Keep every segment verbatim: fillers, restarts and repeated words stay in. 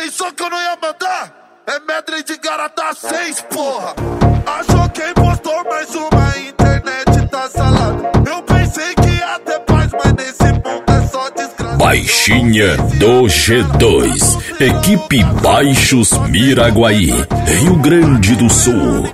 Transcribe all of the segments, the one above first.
pensou que eu não ia mandar? É medley de Garata seis, porra. Achou que impostor, mais uma internet tá salada. Eu pensei que ia ter paz, mas nesse mundo é só desgraça. Baixinha do G dois, equipe Baixos Miraguaí, Rio Grande do Sul.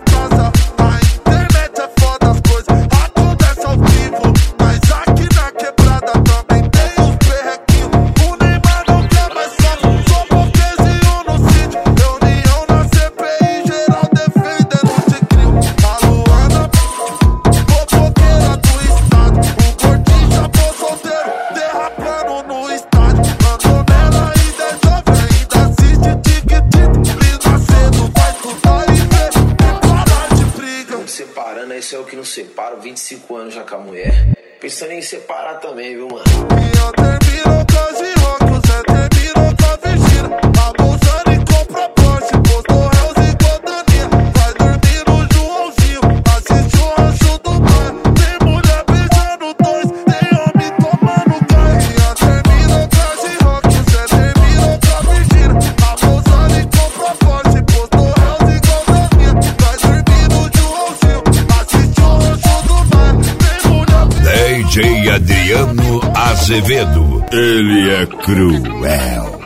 Separando, esse é o que não separa, vinte e cinco anos já com a mulher. Pensando em separar também, viu, mano? E eu termino com as rock, você terminou com a Virgínia. Abusando e compra Porsche, postou Hells e Godaninha. Vai dormir no Joãozinho, assiste o rancho do bairro. Tem mulher beijando dois, tem homem tomando gás. E eu termino com as rock, você terminou com a Virgínia. Abusando e compra Porsche, postou Hells e Godaninha. Vai dormir no Joãozinho, assiste o rancho do bairro. Tem mulher D J Adriano Azevedo, ele é cruel.